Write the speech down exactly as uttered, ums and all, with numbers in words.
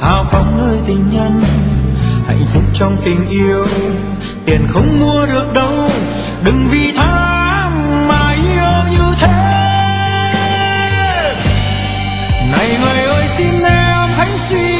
hào phóng nơi tình nhân, hạnh phúc trong tình yêu, tiền không mua được đâu. Đừng vì tham mà yêu như thế. Này người ơi, xin em hãy suy